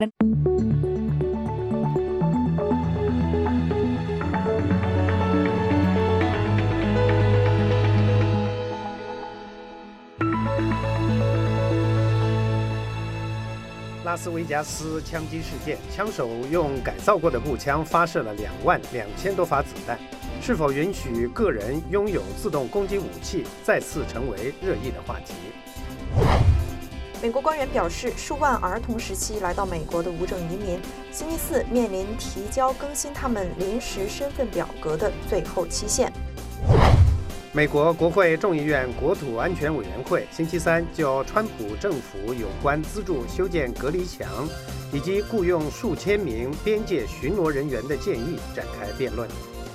拉斯维加斯枪击事件，枪手用改造过的步枪发射了22000多发子弹。是否允许个人拥有自动攻击武器，再次成为热议的话题。 美国官员表示，数万儿童时期来到美国的无证移民，星期四面临提交更新他们临时身份表格的最后期限。 美国国会众议院国土安全委员会星期三就川普政府有关资助修建隔离墙以及雇佣数千名边界巡逻人员的建议展开辩论。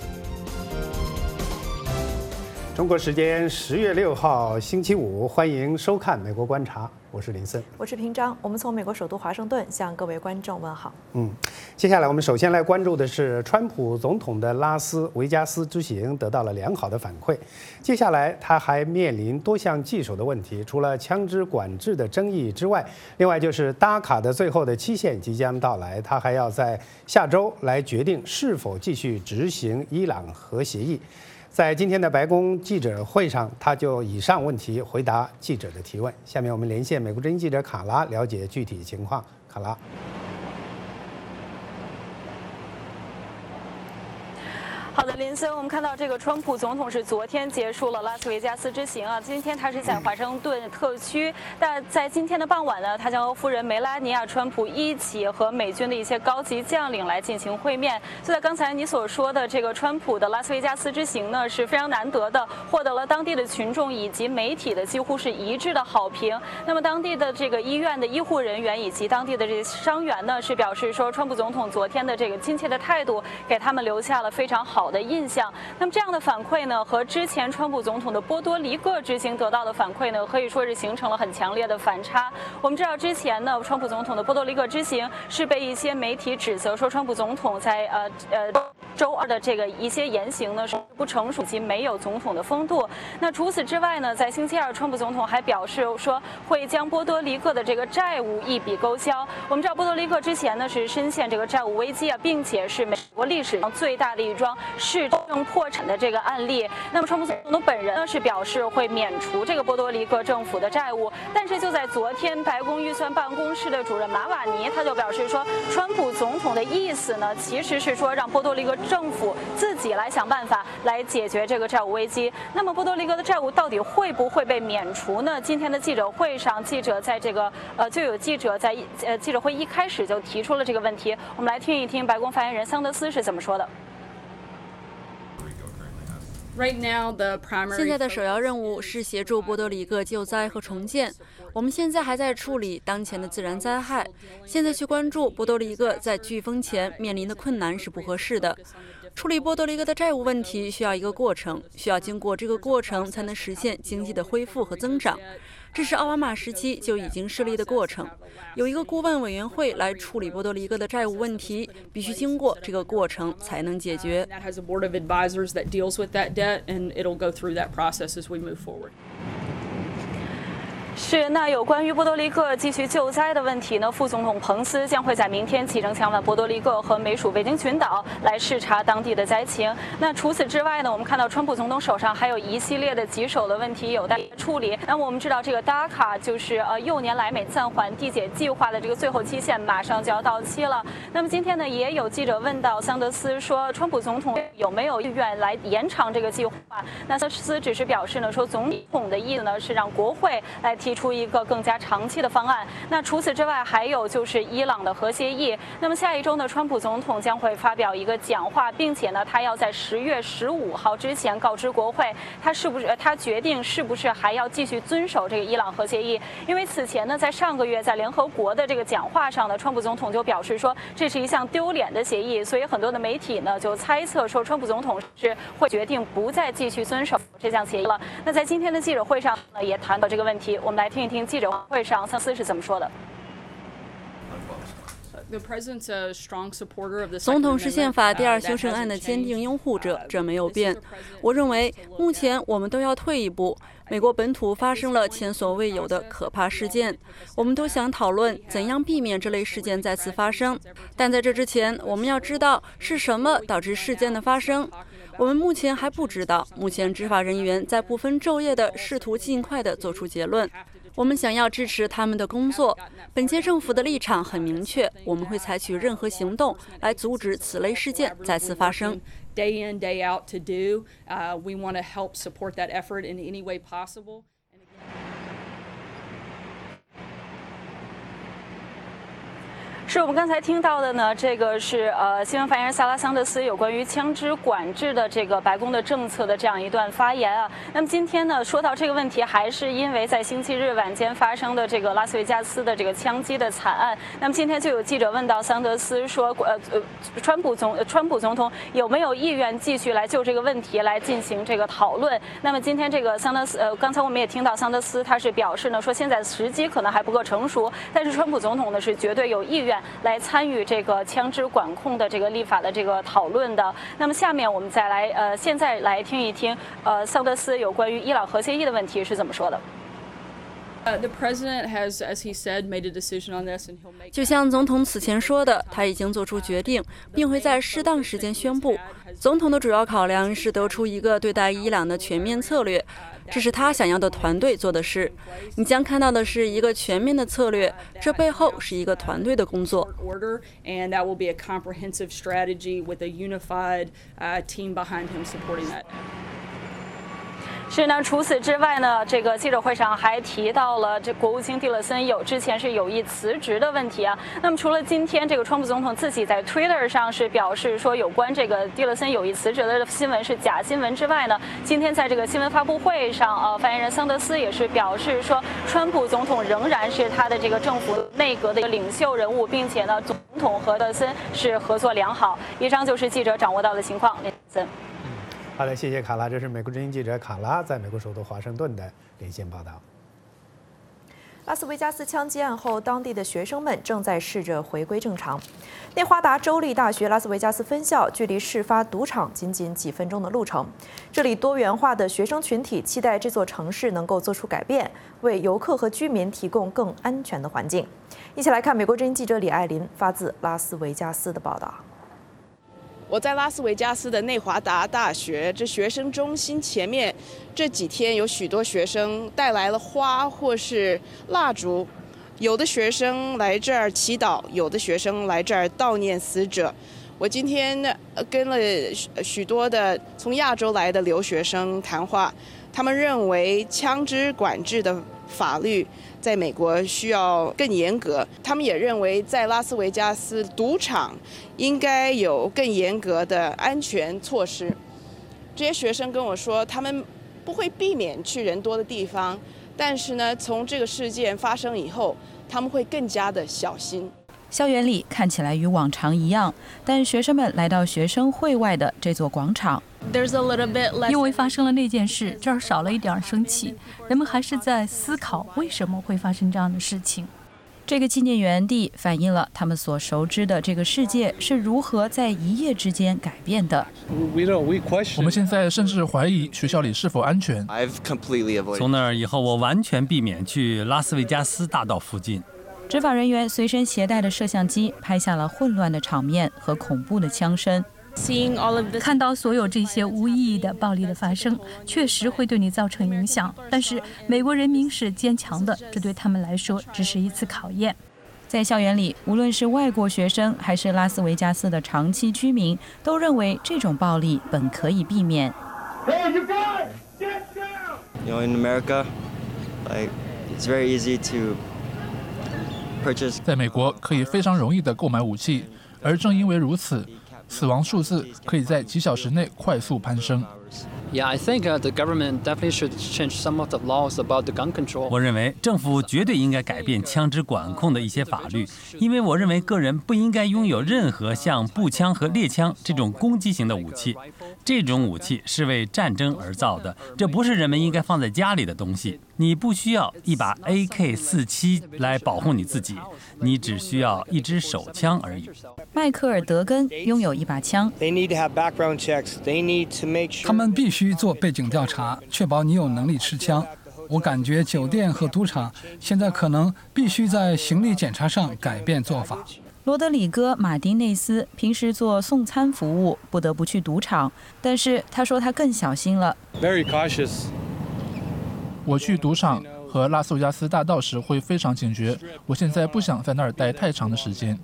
中国时间10月6号星期五，欢迎收看《美国观察》，我是林森， 我是平章。我们从美国首都华盛顿向各位观众问好。 接下来我们首先来关注的是川普总统的拉斯维加斯之行得到了良好的反馈。接下来他还面临多项棘手的问题，除了枪支管制的争议之外，另外就是DACA卡的最后的期限即将到来，他还要在下周来决定是否继续执行伊朗核协议。在今天的白宫记者会上，他就以上问题回答记者的提问。下面我们连线美国之音记者卡拉，了解具体情况。卡拉。 好的，林森，我们看到这个川普总统是昨天结束了拉斯维加斯之行啊，今天他是在华盛顿特区，但在今天的傍晚呢，他将和夫人梅拉尼亚·川普一起和美军的一些高级将领来进行会面。就在刚才你所说的这个川普的拉斯维加斯之行呢，是非常难得的，获得了当地的群众以及媒体的几乎是一致的好评。那么当地的这个医院的医护人员以及当地的这些伤员呢，是表示说，川普总统昨天的这个亲切的态度，给他们留下了非常好的印象。那么这样的反馈呢，和之前川普总统的波多黎各之行得到的反馈呢，可以说是形成了很强烈的反差。我们知道之前呢，川普总统的波多黎各之行是被一些媒体指责说，川普总统在周二的这个一些言行呢是不成熟及没有总统的风度。那除此之外呢，在星期二，川普总统还表示说会将波多黎各的这个债务一笔勾销。我们知道波多黎各之前呢是深陷这个债务危机啊，并且是美国历史上最大的一桩市政破产的这个案例。那么川普总统本人呢是表示会免除这个波多黎各政府的债务，但是就在昨天，白宫预算办公室的主任马瓦尼他就表示说，川普总统的意思呢其实是说让波多黎各政府自己来想办法来解决这个债务危机。那么波多黎各的债务到底会不会被免除呢？今天的记者会上，记者在这个就有记者在记者会一开始就提出了这个问题。我们来听一听白宫发言人桑德斯是怎么说的。 现在的首要任务是协助波多黎各救灾和重建。我们现在还在处理当前的自然灾害，现在去关注波多黎各在飓风前面临的困难是不合适的。处理波多黎各的债务问题需要一个过程，需要经过这个过程才能实现经济的恢复和增长。这是奥巴马时期就已经设立的过程，有一个顾问委员会来处理波多黎各的债务问题，必须经过这个过程才能解决。 是，那有关于波多黎各继续救灾的问题呢？副总统彭斯将会在明天启程前往波多黎各和美属维京群岛来视察当地的灾情。那除此之外呢，我们看到川普总统手上还有一系列的棘手的问题有待处理。那么我们知道这个DACA卡就是6年来美暂缓递解计划的这个最后期限马上就要到期了。那么今天呢，也有记者问到桑德斯说，川普总统有没有意愿来延长这个计划？那桑德斯只是表示呢，说总统的意思呢是让国会来提出一个更加长期的方案。那除此之外，还有就是伊朗的核协议。那么下一周呢，川普总统将会发表一个讲话，并且呢，他要在10月15号之前告知国会，他决定是不是还要继续遵守这个伊朗核协议。因为此前呢，在上个月在联合国的这个讲话上呢，川普总统就表示说，这是一项丢脸的协议，所以很多的媒体呢就猜测说，川普总统是会决定不再继续遵守这项协议了。那在今天的记者会上呢，也谈到这个问题，我们来听一听记者会上桑斯是怎么说的。 总统是宪法第2修正案的坚定拥护者，这没有变。我认为，目前我们都要退一步。美国本土发生了前所未有的可怕事件，我们都想讨论怎样避免这类事件再次发生。但在这之前，我们要知道是什么导致事件的发生。我们目前还不知道，目前执法人员在不分昼夜地试图尽快地做出结论。我们想要支持他们的工作。本届政府的立场很明确，我们会采取任何行动来阻止此类事件再次发生。 Day in, day out to do. We want to help support that effort in any way possible. 是我们刚才听到的呢，这个是新闻发言人萨拉桑德斯有关于枪支管制的这个白宫的政策的这样一段发言啊。那么今天呢，说到这个问题，还是因为在星期日晚间发生的这个拉斯维加斯的这个枪击的惨案。那么今天就有记者问到桑德斯说，川普总统有没有意愿继续来就这个问题来进行这个讨论？那么今天这个桑德斯，刚才我们也听到桑德斯他是表示呢，说现在时机可能还不够成熟，但是川普总统呢是绝对有意愿来参与这个枪支管控的这个立法的这个讨论的。那么下面我们再来现在来听一听桑德斯有关于伊朗核协议的问题是怎么说的。 The president has, as he said, made a decision on this, and he'll make. 就像总统此前说的，他已经做出决定，并会在适当时间宣布。总统的主要考量是得出一个对待伊朗的全面策略，这是他想要的团队做的事。你将看到的是一个全面的策略，这背后是一个团队的工作。 And that will be a comprehensive strategy with a unified team behind him supporting that. 是呢，除此之外呢，这个记者会上还提到了这国务卿蒂勒森之前是有意辞职的问题啊。那么除了今天这个川普总统自己在 Twitter 上是表示说有关这个蒂勒森有意辞职的新闻是假新闻之外呢，今天在这个新闻发布会上发言人桑德斯也是表示说，川普总统仍然是他的这个政府内阁的一个领袖人物，并且呢，总统和蒂勒森是合作良好。以上就是记者掌握到的情况。 好的，谢谢卡拉。这是美国之音记者卡拉在美国首都华盛顿的连线报道。 拉斯维加斯枪击案后，当地的学生们正在试着回归正常。内华达州立大学拉斯维加斯分校距离事发赌场仅仅几分钟的路程。这里多元化的学生群体期待这座城市能够做出改变，为游客和居民提供更安全的环境。一起来看美国之音记者李爱琳发自拉斯维加斯的报道。 我在拉斯维加斯的内华达大学这学生中心前面，这几天有许多学生带来了花或是蜡烛，有的学生来这儿祈祷，有的学生来这儿悼念死者。我今天跟了许多的从亚洲来的留学生谈话，他们认为枪支管制的法律在美国需要更严格，他们也认为在拉斯维加斯赌场应该有更严格的安全措施。这些学生跟我说，他们不会避免去人多的地方，但是呢，从这个事件发生以后，他们会更加的小心。 校园里看起来与往常一样，但学生们来到学生会外的这座广场。 因为发生了那件事，这儿少了一点生气，人们还是在思考为什么会发生这样的事情。 这个纪念园地反映了他们所熟知的这个世界是如何在一夜之间改变的。 我们现在甚至怀疑学校里是否安全。 从那儿以后，我完全避免去拉斯维加斯大道附近。 执法人员随身携带的摄像机拍下了混乱的场面和恐怖的枪声。 看到所有这些无意义的暴力的发生，确实会对你造成影响。但是美国人民是坚强的，这对他们来说只是一次考验。 在校园里，无论是外国学生还是拉斯维加斯的长期居民，都认为这种暴力本可以避免。 In America, it's very easy to purchase. 在美国可以非常容易地购买武器，而正因为如此，死亡数字可以在几小时内快速攀升。 I think the government definitely should change some of the laws about the gun control. 我认为政府绝对应该改变枪支管控的一些法律，因为我认为个人不应该拥有任何像步枪和猎枪这种攻击型的武器。这种武器是为战争而造的，这不是人们应该放在家里的东西。 你不需要一把 AK-47来保护你自己，你只需要一支手枪而已。 迈克尔·德根拥有一把枪， 他们必须做背景调查，确保你有能力持枪。我感觉酒店和赌场现在可能必须在行李检查上改变做法。 罗德里戈·马丁内斯平时做送餐服务，不得不去赌场，但是他说他更小心了。 Very cautious. 我去赌场和拉斯维加斯大道时会非常警觉，我现在不想在那儿待太长的时间。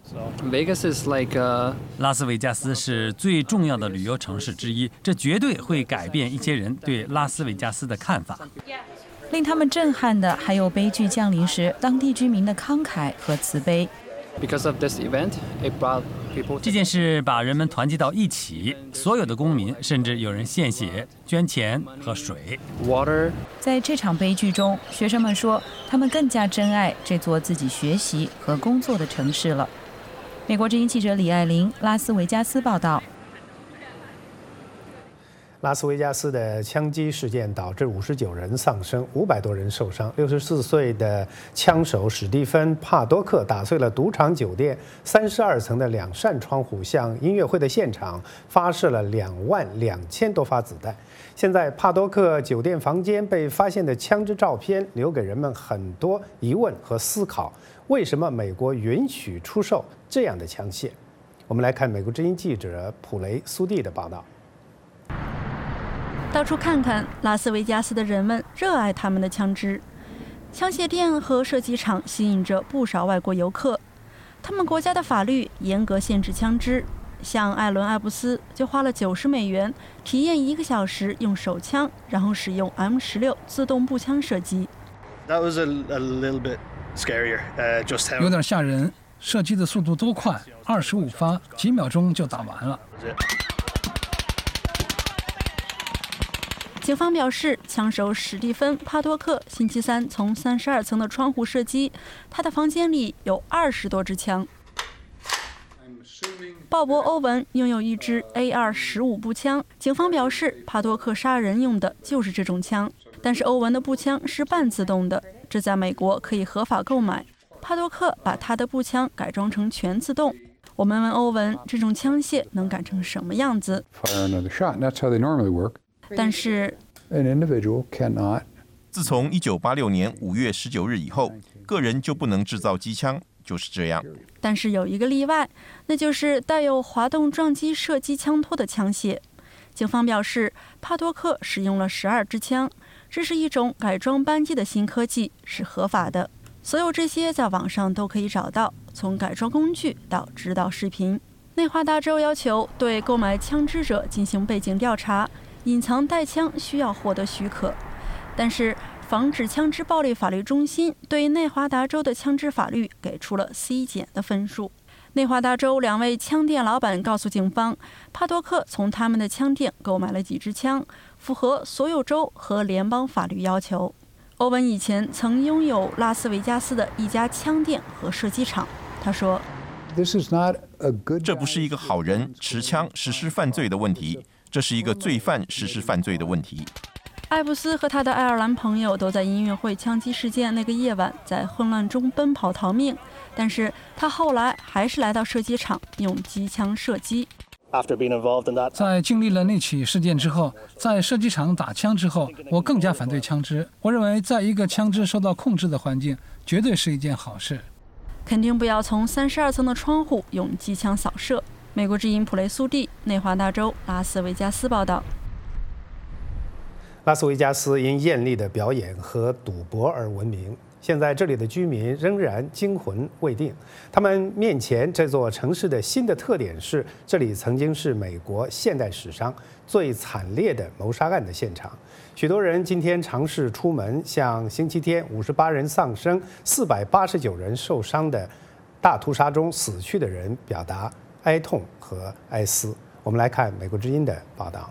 拉斯维加斯是最重要的旅游城市之一，这绝对会改变一些人对拉斯维加斯的看法。 令他们震撼的还有悲剧降临时当地居民的慷慨和慈悲。 这件事把人们团结到一起，所有的公民，甚至有人献血、捐钱和水。 在这场悲剧中，学生们说，他们更加珍爱这座自己学习和工作的城市了。美国之音记者李爱玲，拉斯维加斯报道。 拉斯维加斯的枪击事件导致59人丧生，500多人受伤。64岁的枪手史蒂芬·帕多克打碎了赌场酒店32层的2扇窗户，向音乐会的现场发射了22000多发子弹。现在，帕多克酒店房间被发现的枪支照片留给人们很多疑问和思考：为什么美国允许出售这样的枪械？我们来看美国之音记者普雷苏蒂的报道。 到处看看，拉斯维加斯的人们热爱他们的枪支。枪械店和射击场吸引着不少外国游客。他们国家的法律严格限制枪支，像艾伦·艾布斯就花了90美元体验1个小时用手枪，然后使用 M16 自动步枪射击。 有点吓人，射击的速度多快，25发，几秒钟就打完了。 警方表示，枪手史蒂芬·帕多克星期三从32层的窗户射击，他的房间里有20多支枪。鲍勃·欧文拥有一支 AR-15步枪，警方表示，帕多克杀人用的就是这种枪，但是欧文的步枪是半自动的，这在美国可以合法购买。帕多克把他的步枪改装成全自动。我们问欧文，这种枪械能改成什么样子？但是， 自从1986年5月19日以后，个人就不能制造机枪，就是这样。 但是有一个例外，那就是带有滑动撞击射击枪托的枪械。警方表示，帕多克使用了12支枪，这是一种改装扳机的新科技，是合法的。所有这些在网上都可以找到，从改装工具到指导视频。内华达州要求对购买枪支者进行背景调查。隐藏带枪需要获得许可，但是防止枪支暴力法律中心对内华达州的枪支法律给出了 C 减的分数。内华达州2位枪店老板告诉警方，帕多克从他们的枪店购买了几支枪，符合所有州和联邦法律要求。欧文以前曾拥有拉斯维加斯的一家枪店和射击场，他说：“ 这不是一个好人持枪实施犯罪的问题。”这是一个罪犯实施犯罪的问题。 艾布斯和他的爱尔兰朋友都在音乐会枪击事件那个夜晚在混乱中奔跑逃命，但是他后来还是来到射击场用机枪射击。 在经历了那起事件之后，在射击场打枪之后，我更加反对枪支。我认为，在一个枪支受到控制的环境，绝对是一件好事。 肯定不要从32层的窗户用机枪扫射。美国之音普雷苏蒂，内华达州拉斯维加斯报道。 拉斯维加斯因艳丽的表演和赌博而闻名，现在这里的居民仍然惊魂未定。他们面前这座城市的新的特点是，这里曾经是美国现代史上最惨烈的谋杀案的现场。许多人今天尝试出门，向星期天58人丧生、489人受伤的大屠杀中死去的人表达哀痛和哀思。我们来看美国之音的报道。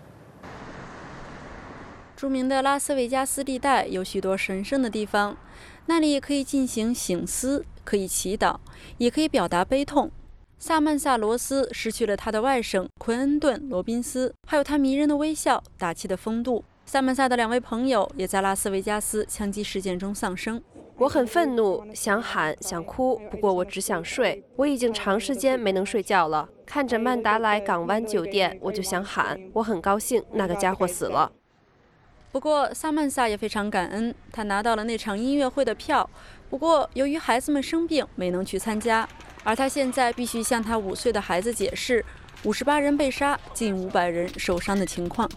著名的拉斯维加斯地带有许多神圣的地方，那里可以进行省思，可以祈祷，也可以表达悲痛。萨曼萨·罗斯失去了他的外甥奎恩顿·罗宾斯，还有他迷人的微笑、大气的风度。 萨曼萨的2位朋友也在拉斯维加斯枪击事件中丧生。 我很愤怒，想喊想哭，不过我只想睡。我已经长时间没能睡觉了。看着曼达莱港湾酒店，我就想喊。我很高兴那个家伙死了。 不过萨曼萨也非常感恩，他拿到了那场音乐会的票。不过由于孩子们生病，没能去参加，而他现在必须向他5岁的孩子解释58人被杀，近500人受伤的情况。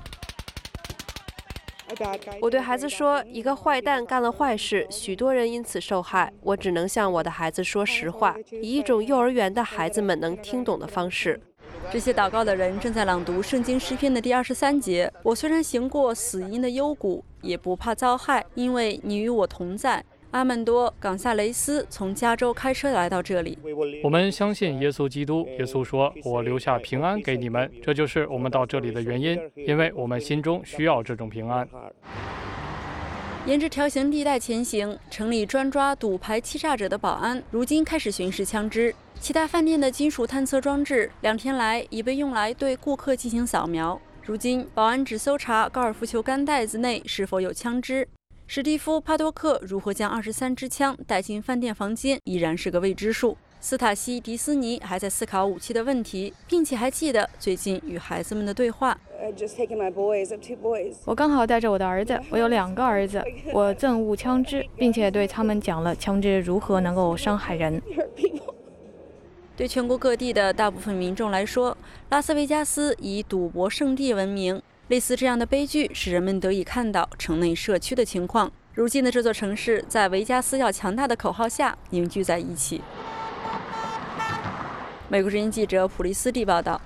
我对孩子说，一个坏蛋干了坏事，许多人因此受害。我只能向我的孩子说实话，以一种幼儿园的孩子们能听懂的方式。 这些祷告的人正在朗读圣经诗篇的第23节。我虽然行过死荫的幽谷，也不怕遭害，因为你与我同在。阿曼多·冈萨雷斯从加州开车来到这里。 我们相信耶稣基督。耶稣说：“我留下平安给你们。”这就是我们到这里的原因，因为我们心中需要这种平安。 沿着条形地带前行，城里专抓赌牌欺诈者的保安如今开始巡视枪支。其他饭店的金属探测装置2天来已被用来对顾客进行扫描。如今，保安只搜查高尔夫球杆袋子内是否有枪支。史蒂夫·帕多克如何将23支枪带进饭店房间，依然是个未知数。斯塔西·迪斯尼还在思考武器的问题，并且还记得最近与孩子们的对话。 我刚好带着我的儿子，我有2个儿子，我憎恶枪支，并且对他们讲了枪支如何能够伤害人。 对全国各地的大部分民众来说，拉斯维加斯以赌博圣地闻名。类似这样的悲剧使人们得以看到城内社区的情况。如今的这座城市在维加斯要强大的口号下凝聚在一起。美国之音记者普利斯蒂报道。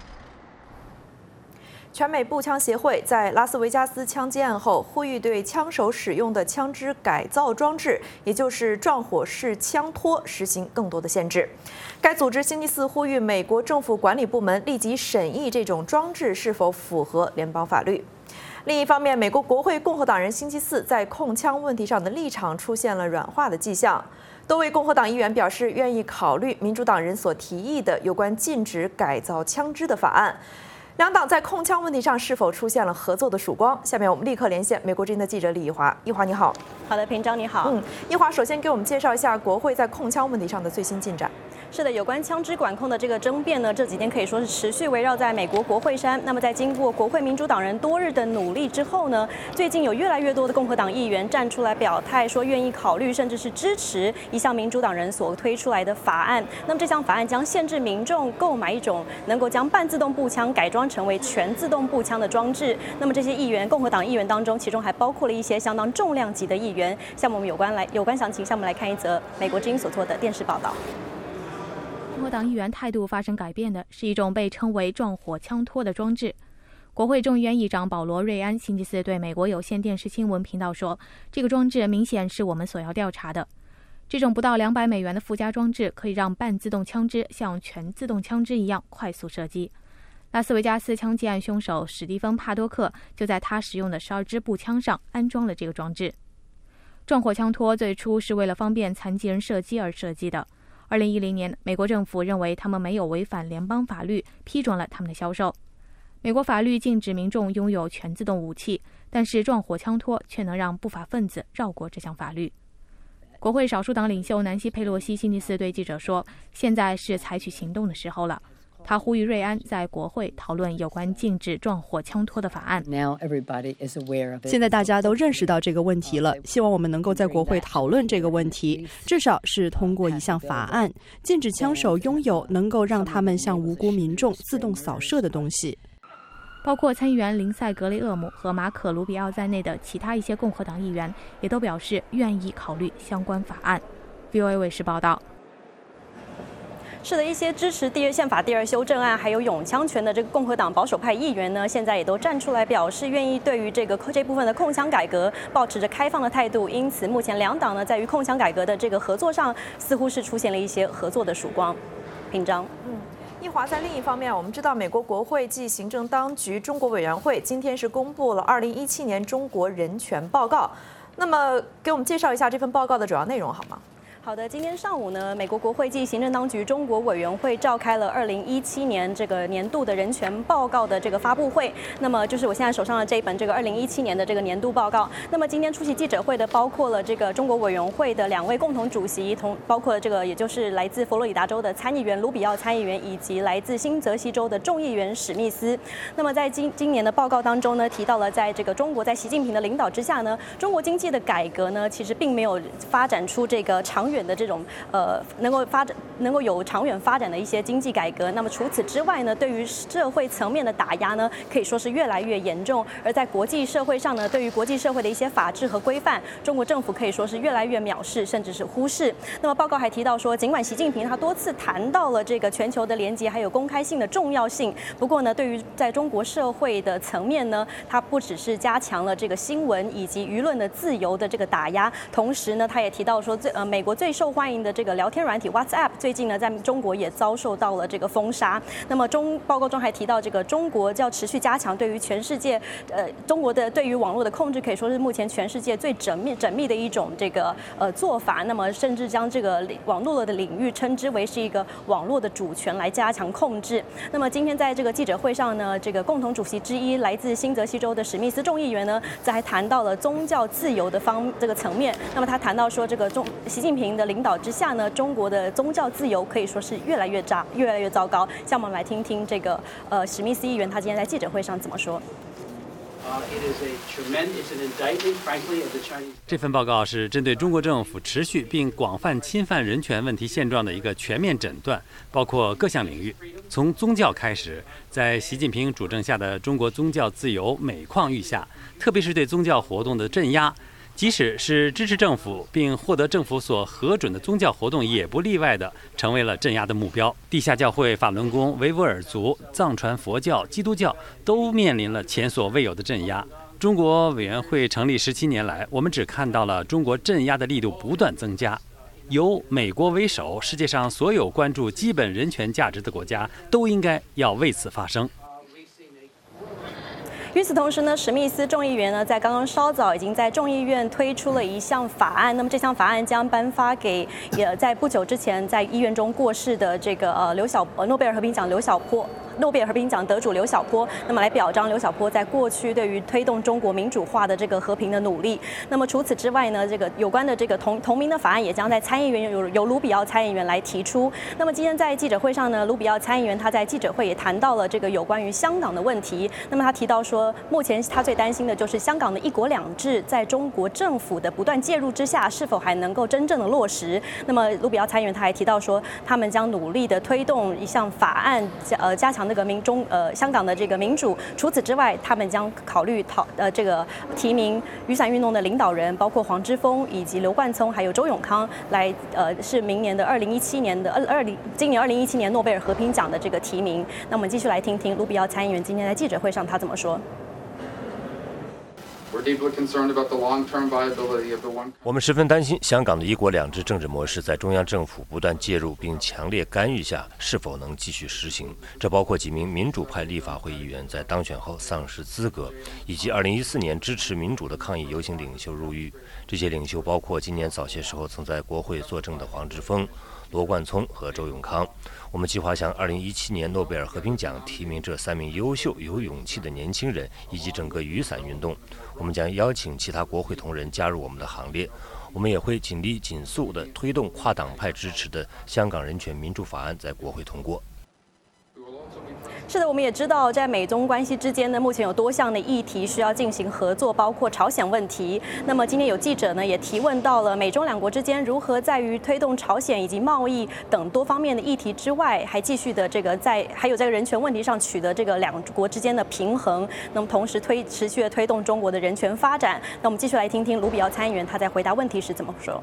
全美步枪协会在拉斯维加斯枪击案后，呼吁对枪手使用的枪支改造装置，也就是撞火式枪托，实行更多的限制。该组织星期4呼吁美国政府管理部门立即审议这种装置是否符合联邦法律。另一方面，美国国会共和党人星期4在控枪问题上的立场出现了软化的迹象。多位共和党议员表示愿意考虑民主党人所提议的有关禁止改造枪支的法案。两党在控枪问题上是否出现了合作的曙光？下面我们立刻连线美国之音的记者李一华。一华你好。 好的，平章你好。 一华首先给我们介绍一下国会在控枪问题上的最新进展。 是的，有关枪支管控的这个争辩呢，这几天可以说是持续围绕在美国国会山。那么在经过国会民主党人多日的努力之后呢，最近有越来越多的共和党议员站出来表态，说愿意考虑甚至是支持一项民主党人所推出来的法案。那么这项法案将限制民众购买一种能够将半自动步枪改装成为全自动步枪的装置。那么这些议员，共和党议员当中，其中还包括了一些相当重量级的议员。像我们有关详情，下面来看一则美国之音所做的电视报道。 共和党议员态度发生改变的是一种被称为撞火枪托的装置。国会众议院议长保罗·瑞安星期4对美国有线电视新闻频道说，这个装置明显是我们所要调查的。这种不到200美元的附加装置可以让半自动枪支像全自动枪支一样快速射击。拉斯维加斯枪击案凶手史蒂芬·帕多克就在他使用的12支步枪上安装了这个装置。撞火枪托最初是为了方便残疾人射击而设计的。2010年，美国政府认为他们没有违反联邦法律，批准了他们的销售。美国法律禁止民众拥有全自动武器，但是撞火枪托却能让不法分子绕过这项法律。国会少数党领袖南希·佩洛西星期4对记者说，现在是采取行动的时候了。他呼吁瑞安在国会讨论有关禁止撞火枪托的法案。 现在大家都认识到这个问题了，希望我们能够在国会讨论这个问题，至少是通过一项法案，禁止枪手拥有能够让他们向无辜民众自动扫射的东西。 包括参议员林赛·格雷厄姆和马可·卢比奥在内的其他一些共和党议员也都表示愿意考虑相关法案。VOA 卫视报道。 是的，一些支持宪法第2修正案还有拥枪权的这个共和党保守派议员呢，现在也都站出来表示愿意对于这部分的控枪改革抱持着开放的态度。因此，目前两党呢在于控枪改革的这个合作上，似乎是出现了一些合作的曙光。平章。 一华在另一方面，我们知道美国国会暨行政当局中国委员会今天是公布了2017年中国人权报告。那么，给我们介绍一下这份报告的主要内容好吗？ 好的，今天上午呢，美国国会暨行政当局中国委员会召开了2017年这个年度的人权报告的这个发布会。那么就是我现在手上的这一本这个2017年的这个年度报告。那么今天出席记者会的包括了这个中国委员会的2位共同主席，包括这个也就是来自佛罗里达州的参议员卢比奥参议员，以及来自新泽西州的众议员史密斯。那么在今年的报告当中呢，提到了在这个中国在习近平的领导之下呢，中国经济的改革呢，其实并没有发展出这个长远的这种能够有长远发展的一些经济改革。那么除此之外呢，对于社会层面的打压呢，可以说是越来越严重。而在国际社会上呢，对于国际社会的一些法治和规范，中国政府可以说是越来越藐视，甚至是忽视。那么报告还提到说，尽管习近平他多次谈到了这个全球的连结还有公开性的重要性，不过呢，对于在中国社会的层面呢，他不只是加强了这个新闻以及舆论的自由的这个打压，同时呢，他也提到说，美国最受欢迎的这个聊天软体 WhatsApp 最近呢，在中国也遭受到了这个封杀。那么报告中还提到，这个中国要持续加强对于全世界，中国的对于网络的控制，可以说是目前全世界最缜密的一种这个做法。那么甚至将这个网络的领域称之为是一个网络的主权来加强控制。那么今天在这个记者会上呢，这个共同主席之一来自新泽西州的史密斯众议员呢，则还谈到了宗教自由的这个层面。那么他谈到说，这个习近平的领导之下呢，中国的宗教自由可以说是越来越糟糕。让我们来听听这个史密斯议员他今天在记者会上怎么说。 这份报告是针对中国政府持续并广泛侵犯人权问题现状的一个全面诊断，包括各项领域。从宗教开始，在习近平主政下的中国宗教自由每况愈下，特别是对宗教活动的镇压。即使是支持政府并获得政府所核准的宗教活动，也不例外的成为了镇压的目标。地下教会、法轮功、维吾尔族、藏传佛教、基督教都面临了前所未有的镇压。中国委员会成立17年来，我们只看到了中国镇压的力度不断增加。由美国为首，世界上所有关注基本人权价值的国家都应该要为此发声。 与此同时呢，史密斯众议员呢，在刚刚稍早已经在众议院推出了一项法案。那么这项法案将颁发给在不久之前在医院中过世的这个诺贝尔和平奖诺贝尔和平奖得主刘晓波，那么来表彰刘晓波在过去对于推动中国民主化的这个和平的努力。那么除此之外呢，这个有关的这个同名的法案也将在参议院由卢比奥参议员来提出。那么今天在记者会上呢，卢比奥参议员他在记者会也谈到了这个有关于香港的问题。那么他提到说，目前他最担心的就是香港的一国两制在中国政府的不断介入之下，是否还能够真正的落实。那么卢比奥参议员他还提到说，他们将努力的推动一项法案，加强这个香港的这个民主。除此之外，他们将考虑这个提名雨伞运动的领导人，包括黄之锋以及刘冠聪还有周永康，来是明年的2017年诺贝尔和平奖的这个提名。那我们继续来听听卢比奥参议员今天在记者会上他怎么说。 我们十分担心香港的一国两制政治模式在中央政府不断介入并强烈干预下是否能继续实行。这包括几名民主派立法会议员在当选后丧失资格，以及2014年支持民主的抗议游行领袖入狱。这些领袖包括今年早些时候曾在国会作证的黄之锋、罗冠聪和周永康。我们计划向2017年诺贝尔和平奖提名这3名优秀有勇气的年轻人，以及整个雨伞运动。我们将邀请其他国会同仁加入我们的行列。我们也会紧力紧速地推动跨党派支持的香港人权民主法案在国会通过。 是的，我们也知道，在美中关系之间呢，目前有多项的议题需要进行合作，包括朝鲜问题。那么今天有记者呢也提问到了美中两国之间如何在于推动朝鲜以及贸易等多方面的议题之外，还继续的这个还有在人权问题上取得这个两国之间的平衡。那么同时持续的推动中国的人权发展。那我们继续来听听卢比奥参议员他在回答问题时怎么说。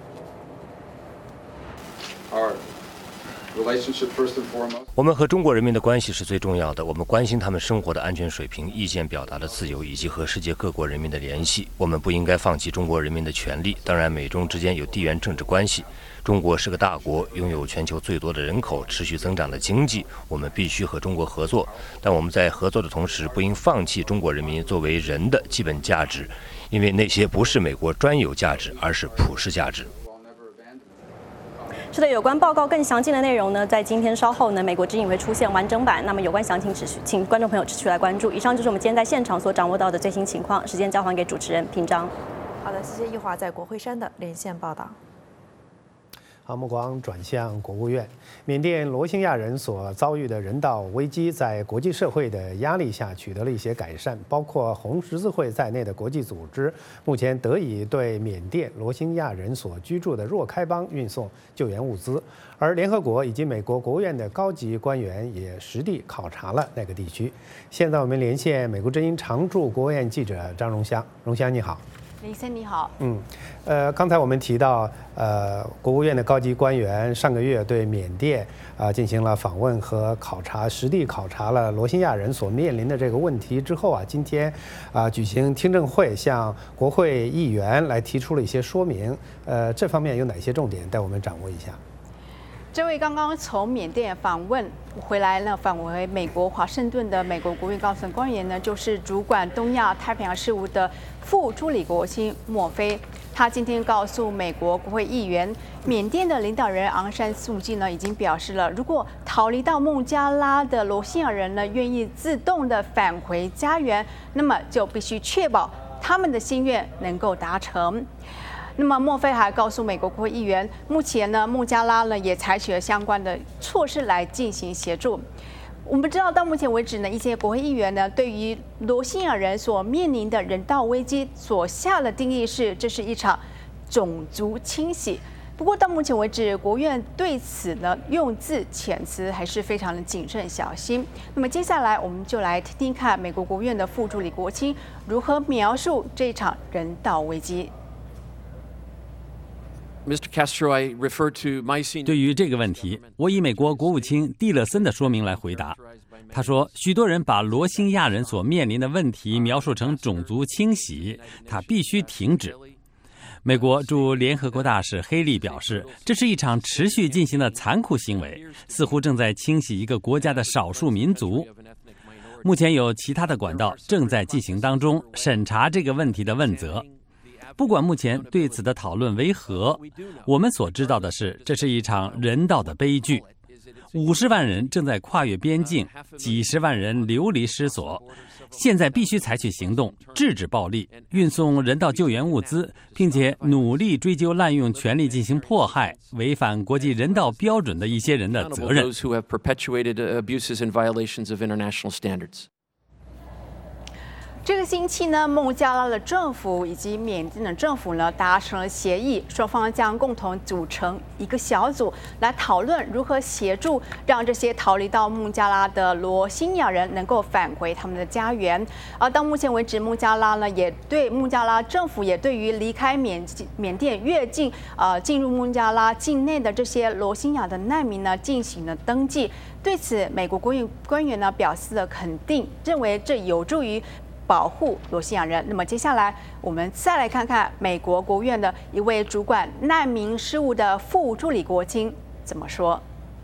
我们和中国人民的关系是最重要的，我们关心他们生活的安全水平、意见表达的自由以及和世界各国人民的联系。我们不应该放弃中国人民的权利。当然，美中之间有地缘政治关系。中国是个大国，拥有全球最多的人口、持续增长的经济，我们必须和中国合作。但我们在合作的同时，不应放弃中国人民作为人的基本价值，因为那些不是美国专有价值，而是普世价值。 是的，有关报告更详尽的内容呢，在今天稍后呢，美国之音会出现完整版。那么有关详情请观众朋友持续来关注。以上就是我们今天在现场所掌握到的最新情况。时间交还给主持人平章。 好的，谢谢易华在国会山的连线报道。 好，目光转向国务院。缅甸罗兴亚人所遭遇的人道危机，在国际社会的压力下取得了一些改善，包括红十字会在内的国际组织目前得以对缅甸罗兴亚人所居住的若开邦运送救援物资，而联合国以及美国国务院的高级官员也实地考察了那个地区。现在我们连线美国之音常驻国务院记者张荣香，荣香你好。 林森你好。 刚才我们提到，国务院的高级官员上个月对缅甸进行了访问和考察，实地考察了罗兴亚人所面临的这个问题之后今天举行听证会，向国会议员来提出了一些说明。这方面有哪些重点，带我们掌握一下？ 这位刚刚从缅甸访问回来呢，返回美国华盛顿的美国国务院高层官员呢，就是主管东亚太平洋事务的副助理国务卿莫菲。他今天告诉美国国会议员，缅甸的领导人昂山素季呢已经表示了，如果逃离到孟加拉的罗兴亚人呢愿意自动的返回家园，那么就必须确保他们的心愿能够达成。那么莫菲还告诉美国国会议员，目前呢孟加拉呢也采取了相关的措施来进行协助。我们知道到目前为止呢，一些国会议员呢对于罗兴亚人所面临的人道危机所下的定义是，这是一场种族清洗。不过到目前为止，国务院对此呢用字遣词还是非常的谨慎小心。那么接下来我们就来听听看美国国务院的副助理国务卿如何描述这场人道危机。 对于这个问题，我以美国国务卿蒂勒森的说明来回答。他说，许多人把罗兴亚人所面临的问题描述成种族清洗，他必须停止。美国驻联合国大使黑利表示，这是一场持续进行的残酷行为，似乎正在清洗一个国家的少数民族。目前有其他的管道正在进行当中，审查这个问题的问责。不管目前对此的讨论为何，我们所知道的是，这是一场人道的悲剧。50万人正在跨越边境，几十万人流离失所。现在必须采取行动，制止暴力，运送人道救援物资，并且努力追究滥用权力进行迫害、违反国际人道标准的一些人的责任。 这个星期呢，孟加拉的政府以及缅甸的政府呢达成了协议，双方将共同组成一个小组来讨论如何协助让这些逃离到孟加拉的罗兴亚人能够返回他们的家园。而到目前为止，孟加拉政府也对于离开缅甸越境进入孟加拉境内的这些罗兴亚的难民呢进行了登记。对此，美国国务院官员呢表示了肯定，认为这有助于保护罗兴亚人。那么接下来我们再来看看美国国务院的一位主管难民事务的副助理国务卿怎么说。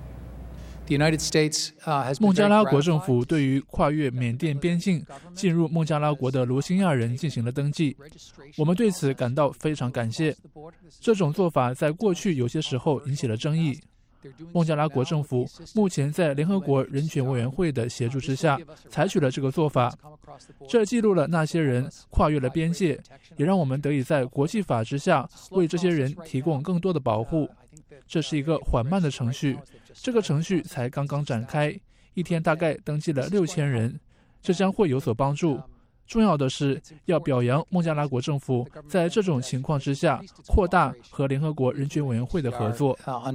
孟加拉国政府对于跨越缅甸边境进入孟加拉国的罗兴亚人进行了登记，我们对此感到非常感谢。这种做法在过去有些时候引起了争议。孟加拉国政府目前在联合国人权委员会的协助之下采取了这个做法，这记录了那些人跨越了边界，也让我们得以在国际法之下为这些人提供更多的保护。这是一个缓慢的程序，这个程序才刚刚展开，一天大概登记了6000人，这将会有所帮助。重要的是要表扬孟加拉国政府在这种情况之下扩大和联合国人权委员会的合作。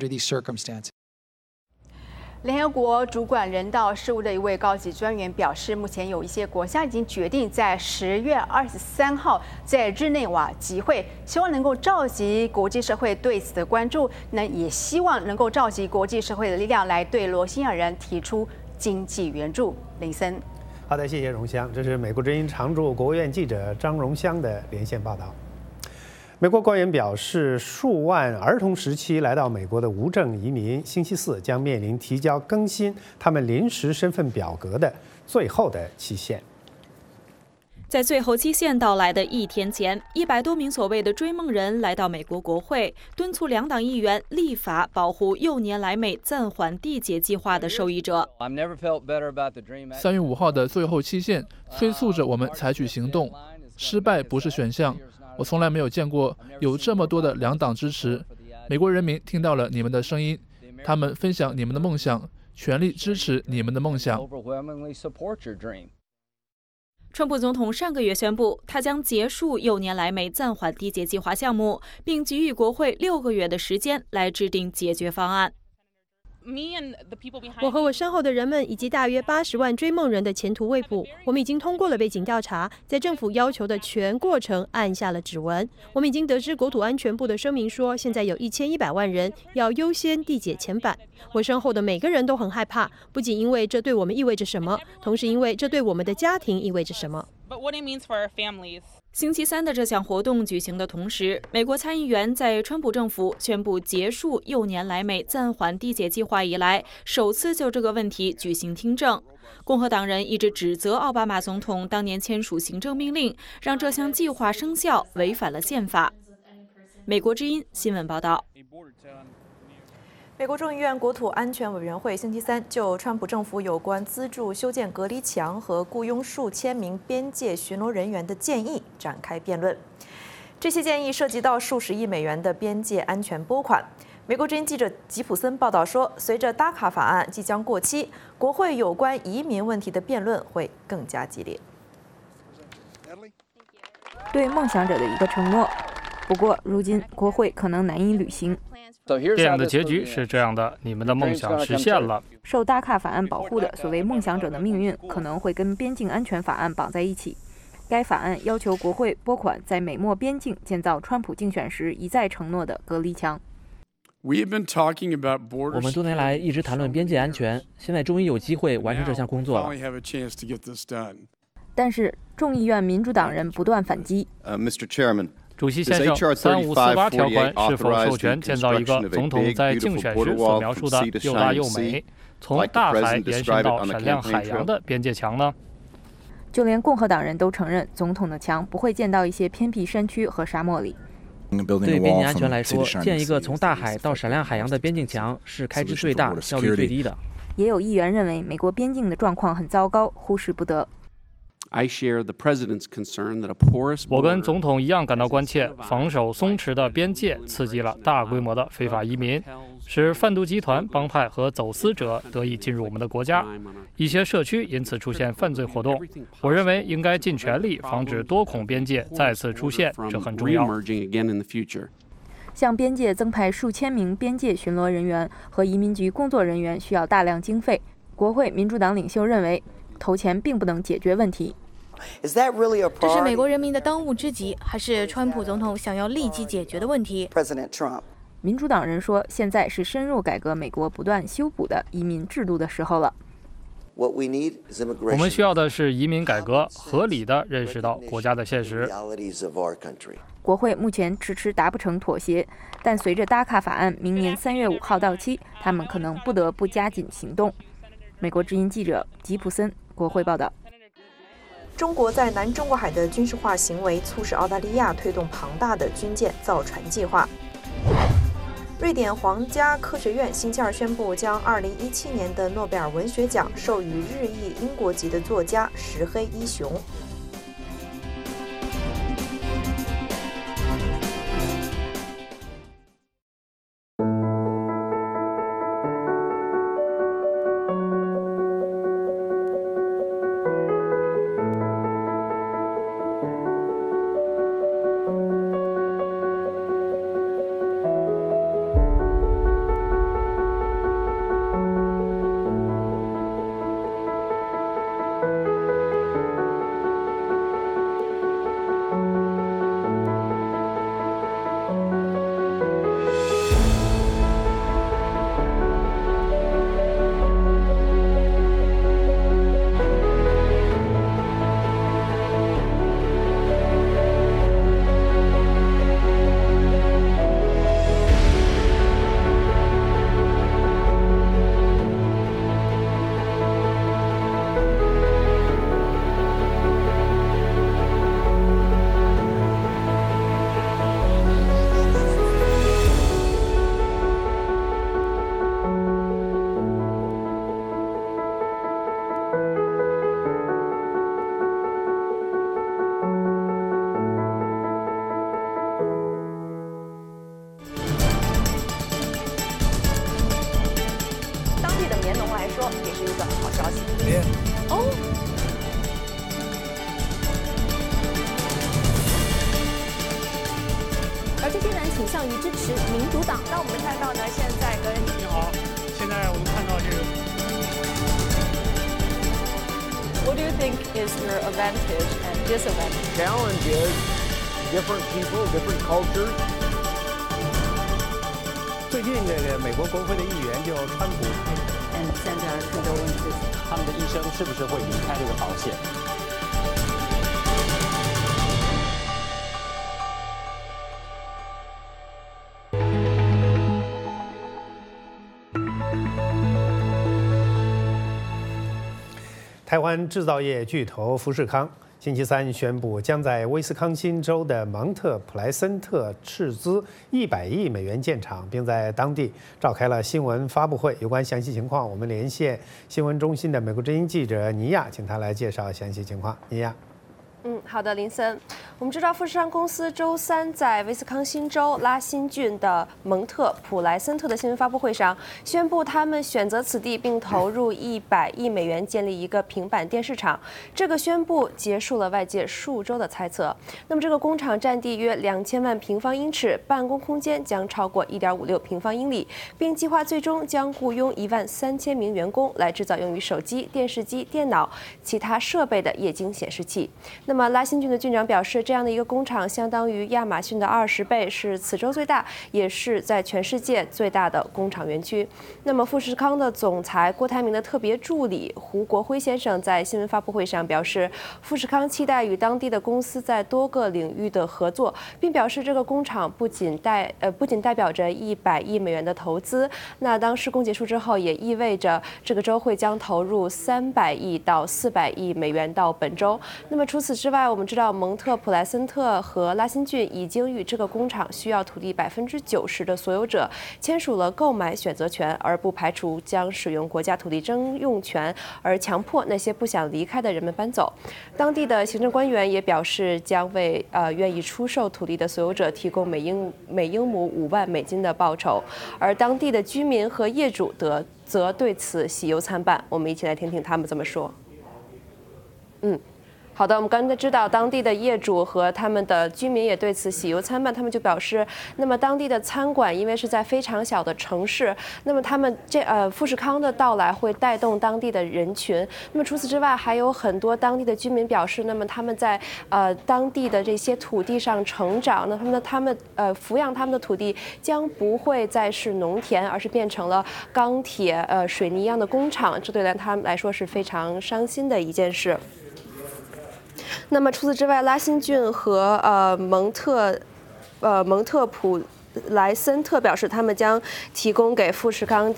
联合国主管人道事务的一位高级专员表示，目前有一些国家已经决定在10月23号在日内瓦集会，希望能够召集国际社会对此的关注，也希望能够召集国际社会的力量来对罗兴亚人提出经济援助。林森。 好的，谢谢荣香。这是美国之音常驻国务院记者张荣香的连线报道。美国官员表示，数万儿童时期来到美国的无证移民，星期四将面临提交更新他们临时身份表格的最后的期限。 在最后期限到来的1天前，100多名所谓的追梦人来到美国国会，敦促两党议员立法保护幼年来美暂缓缔结计划的受益者。 3月5号的最后期限催促着我们采取行动，失败不是选项。我从来没有见过有这么多的两党支持。美国人民听到了你们的声音，他们分享你们的梦想，全力支持你们的梦想。 川普总统上个月宣布，他将结束幼年来美暂缓缔结计划项目，并给予国会6个月的时间来制定解决方案。 我和我身后的人们以及大约80万追梦人的前途未卜。我们已经通过了背景调查，在政府要求的全过程按下了指纹。我们已经得知国土安全部的声明说，现在有1100万人要优先缔结前版。我身后的每个人都很害怕，不仅因为这对我们意味着什么，同时因为这对我们的家庭意味着什么。 星期三的这项活动举行的同时，美国参议员在川普政府宣布结束幼年来美暂缓缔结计划以来，首次就这个问题举行听证。共和党人一直指责奥巴马总统当年签署行政命令，让这项计划生效，违反了宪法。美国之音新闻报道。 美国众议院国土安全委员会星期三就川普政府有关资助修建隔离墙和雇佣数千名边界巡逻人员的建议展开辩论。这些建议涉及到数十亿美元的边界安全拨款。美国之音记者吉普森报道说，随着达卡法案即将过期，国会有关移民问题的辩论会更加激烈。 对梦想者的一个承诺，不过如今国会可能难以履行。 电影的结局是这样的：你们的梦想实现了。 受达卡法案保护的所谓梦想者的命运可能会跟边境安全法案绑在一起。该法案要求国会拨款在美墨边境建造川普竞选时一再承诺的隔离墙。 我们多年来一直谈论边界安全，现在终于有机会完成这项工作了。 但是众议院民主党人不断反击。 主席先生，3548条款是否授权建造一个总统在竞选时所描述的又大又美、从大海延伸到闪亮海洋的边界墙呢？ 就连共和党人都承认，总统的墙不会建到一些偏僻山区和沙漠里。 对边境安全来说，建一个从大海到闪亮海洋的边境墙是开支最大、效率最低的。 也有议员认为，美国边境的状况很糟糕，忽视不得。 我跟总统一样感到关切，防守松弛的边界刺激了大规模的非法移民，使贩毒集团、帮派和走私者得以进入我们的国家，一些社区因此出现犯罪活动。我认为应该尽全力防止多孔边界再次出现，这很重要。 向边界增派数千名边界巡逻人员和移民局工作人员需要大量经费。国会民主党领袖认为，投钱并不能解决问题。 这是美国人民的当务之急，还是川普总统想要立即解决的问题？ 民主党人说，现在是深入改革美国不断修补的移民制度的时候了。 我们需要的是移民改革，合理地认识到国家的现实。 国会目前迟迟达不成妥协，但随着达卡法案明年3月5号到期，他们可能不得不加紧行动。美国之音记者吉普森，国会报道。 中国在南中国海的军事化行为促使澳大利亚推动庞大的军舰造船计划。瑞典皇家科学院星期二宣布，将2017年的诺贝尔文学奖授予日裔英国籍的作家石黑一雄。 于支持民主党。 那我们看到呢，现在跟你好，现在我们看到这个。 What do you think is your advantage and disadvantage? Challenge is different people, different cultures. 最近这个美国国会的议员就川普， 现在各州问题， 他们的医生是不是会离开这个保险？ 台湾制造业巨头富士康星期三宣布，将在威斯康星州的蒙特普莱森特斥资100亿美元建厂，并在当地召开了新闻发布会。有关详细情况，我们连线新闻中心的美国之音记者尼亚，请他来介绍详细情况。尼亚。 好的，林森。我们知道富士康公司周三在威斯康星州拉辛郡的蒙特普莱森特的新闻发布会上宣布，他们选择此地并投入100亿美元建立一个平板电视厂。这个宣布结束了外界数周的猜测。那么这个工厂占地约2000万平方英尺，办公空间将超过1.56平方英里，并计划最终将雇佣13000名员工来制造用于手机、电视机、电脑、其他设备的液晶显示器。那么拉辛郡的郡长表示，这样的一个工厂相当于亚马逊的20倍，是此州最大，也是在全世界最大的工厂园区。那么富士康的总裁郭台铭的特别助理胡国辉先生在新闻发布会上表示，富士康期待与当地的公司在多个领域的合作，并表示这个工厂不仅代表着100亿美元的投资，那当施工结束之后，也意味着这个州会将投入300亿到400亿美元到本州。那么除此之外，我们知道蒙特普莱森特和拉辛郡已经与这个工厂需要土地90%的所有者签署了购买选择权，而不排除将使用国家土地征用权，而强迫那些不想离开的人们搬走。当地的行政官员也表示，将为愿意出售土地的所有者提供每英亩5万美金的报酬，而当地的居民和业主则对此喜忧参半。我们一起来听听他们怎么说。好的，我们刚才知道当地的业主和他们的居民也对此喜忧参半，他们就表示，那么当地的餐馆因为是在非常小的城市，那么他们富士康的到来会带动当地的人群。那么除此之外，还有很多当地的居民表示，那么他们在当地的这些土地上成长，那他们抚养他们的土地将不会再是农田，而是变成了钢铁、水泥一样的工厂，这对他们来说是非常伤心的一件事。那么除此之外，拉辛郡和蒙特普莱森特表示，他们将提供给富士康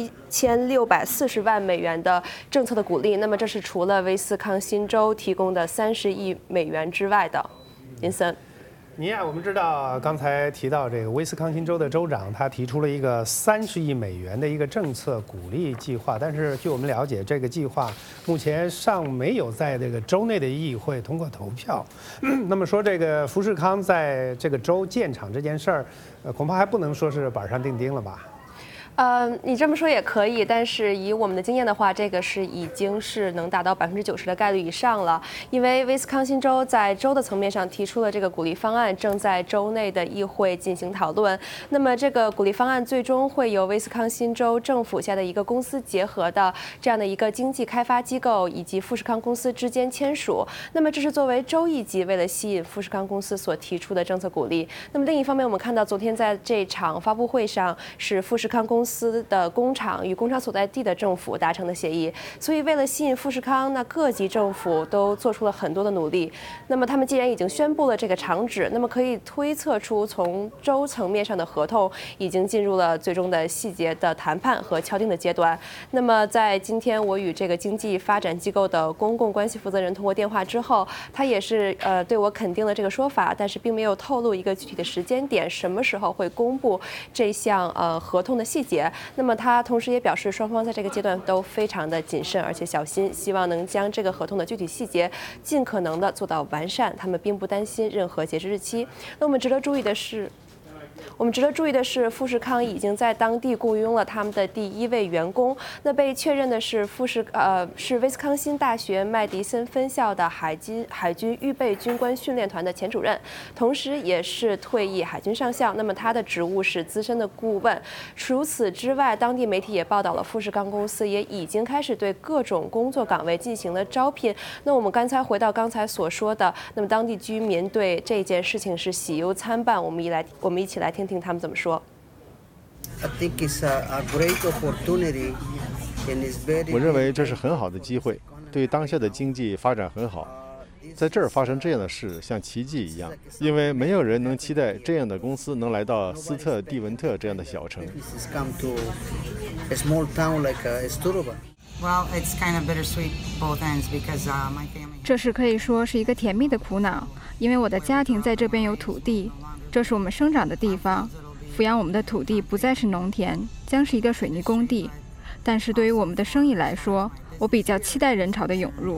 7640万美元的政策的鼓励。那么这是除了威斯康星州提供的30亿美元之外的。林森。 尼亚，我们知道刚才提到这个威斯康星州的州长，他提出了一个30亿美元的一个政策鼓励计划，但是据我们了解，这个计划目前尚没有在这个州内的议会通过投票。那么说这个富士康在这个州建厂这件事儿，恐怕还不能说是板上钉钉了吧？ 你这么说也可以，但是以我们的经验的话，这个已经是能达到90%的概率以上了。因为威斯康星州在州的层面上提出了这个鼓励方案，正在州内的议会进行讨论。那么这个鼓励方案最终会由威斯康星州政府下的一个公司结合的这样的一个经济开发机构以及富士康公司之间签署。那么这是作为州一级为了吸引富士康公司所提出的政策鼓励。那么另一方面，我们看到昨天在这场发布会上，是富士康公司的工厂与工厂所在地的政府达成的协议，所以为了吸引富士康，那各级政府都做出了很多的努力。那么他们既然已经宣布了这个厂址，那么可以推测出从州层面上的合同已经进入了最终的细节的谈判和敲定的阶段。那么在今天我与这个经济发展机构的公共关系负责人通过电话之后，他也是对我肯定了这个说法，但是并没有透露一个具体的时间点，什么时候会公布这项合同的细节。那么他同时也表示，双方在这个阶段都非常的谨慎而且小心，希望能将这个合同的具体细节尽可能的做到完善。他们并不担心任何截止日期。那我们值得注意的是， 我们值得注意的是，富士康已经在当地雇佣了他们的第1位员工。那被确认的是是威斯康辛大学麦迪森分校的海军预备军官训练团的前主任，同时也是退役海军上校。那么他的职务是资深的顾问。除此之外，当地媒体也报道了富士康公司也已经开始对各种工作岗位进行了招聘。那我们回到刚才所说的，那么当地居民对这件事情是喜忧参半。我们一起来听听他们怎么说。 我认为这是很好的机会，对当下的经济发展很好。在这儿发生这样的事，像奇迹一样，因为没有人能期待这样的公司能来到斯特蒂文特这样的小城。 这是可以说是一个甜蜜的苦恼，因为我的家庭在这边有土地，这是我们生长的地方。抚养我们的土地不再是农田，将是一个水泥工地。但是对于我们的生意来说，我比较期待人潮的涌入。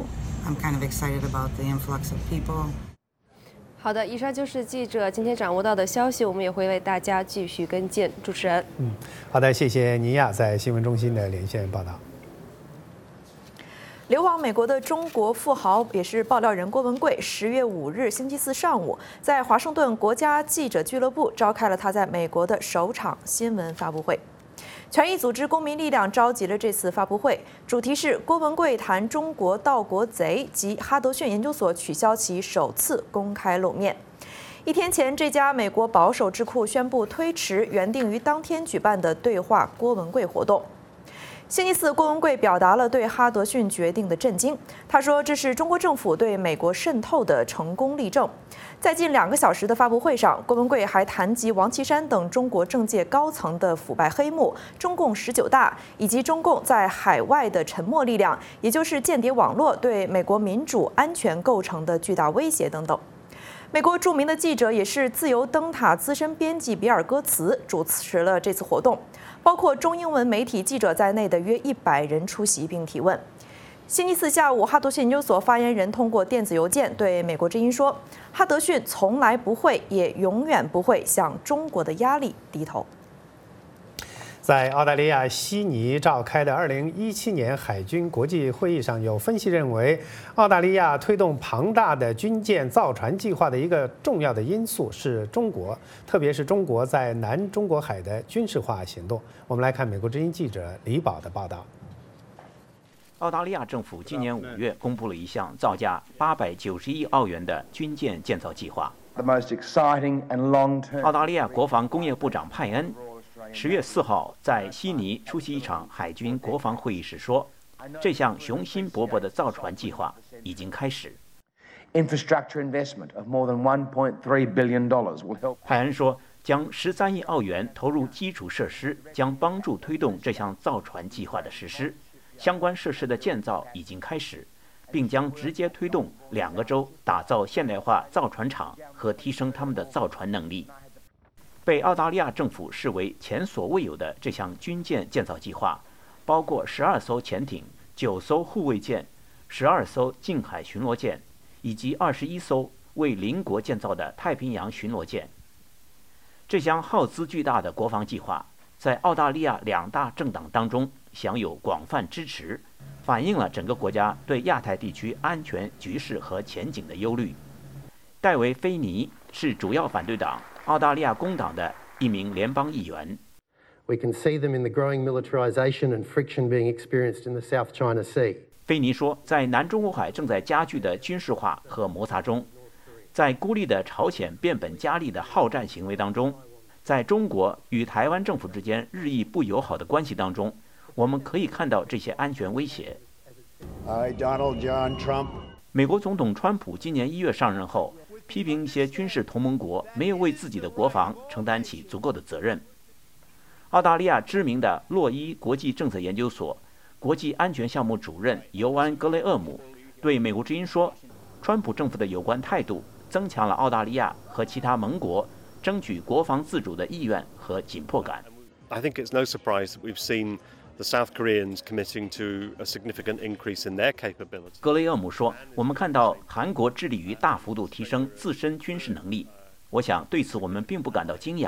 好的，以上就是记者今天掌握到的消息，我们也会为大家继续跟进。主持人， 好的，谢谢尼亚在新闻中心的连线报道。 流亡美国的中国富豪也是爆料人郭文贵，10月5日星期四上午，在华盛顿国家记者俱乐部召开了他在美国的首场新闻发布会。权益组织公民力量召集了这次发布会，主题是郭文贵谈中国盗国贼及哈德逊研究所取消其首次公开露面。1天前，这家美国保守智库宣布推迟原定于当天举办的对话郭文贵活动。星期四，郭文贵表达了对哈德逊决定的震惊。他说，这是中国政府对美国渗透的成功例证。在近2个小时的发布会上，郭文贵还谈及王岐山等中国政界高层的腐败黑幕、中共19大以及中共在海外的沉默力量，也就是间谍网络对美国民主安全构成的巨大威胁等等。美国著名的记者也是自由灯塔资深编辑比尔·戈茨主持了这次活动，包括中英文媒体记者在内的约100人出席并提问。星期四下午，哈德逊研究所发言人通过电子邮件对美国之音说，哈德逊从来不会，也永远不会向中国的压力低头。 在澳大利亚悉尼召开的2017年海军国际会议上，有分析认为，澳大利亚推动庞大的军舰造船计划的一个重要的因素是中国，特别是中国在南中国海的军事化行动。我们来看美国之音记者李宝的报道。 澳大利亚政府今年5月公布了一项造价891亿澳元的军舰建造计划。澳大利亚国防工业部长派恩10月4号在悉尼出席一场海军国防会议时说，这项雄心勃勃的造船计划已经开始。派恩说，将13亿澳元投入基础设施，将帮助推动这项造船计划的实施。相关设施的建造已经开始，并将直接推动2个州打造现代化造船厂和提升他们的造船能力。被澳大利亚政府视为前所未有的这项军舰建造计划，包括12艘潜艇、9艘护卫舰、12艘近海巡逻舰，以及21艘为邻国建造的太平洋巡逻舰。这项耗资巨大的国防计划，在澳大利亚2大政党当中享有广泛支持，反映了整个国家对亚太地区安全局势和前景的忧虑。戴维·菲尼是主要反对党澳大利亚工党的一名联邦议员。菲尼说，在南中国海正在加剧的军事化和摩擦中，在孤立的朝鲜变本加厉的好战行为当中，在中国与台湾政府之间日益不友好的关系当中，我们可以看到这些安全威胁。美国总统川普今年1月上任后，批评一些军事同盟国没有为自己的国防承担起足够的责任。澳大利亚知名的洛伊国际政策研究所国际安全项目主任尤安·格雷厄姆对美国之音说，川普政府的有关态度增强了澳大利亚和其他盟国争取国防自主的意愿和紧迫感。 I think it's no surprise that we've seen the South Koreans committing to a significant increase in their capability. 格雷厄姆说，我们看到韩国致力于大幅度提升自身军事能力，我想对此我们并不感到惊讶。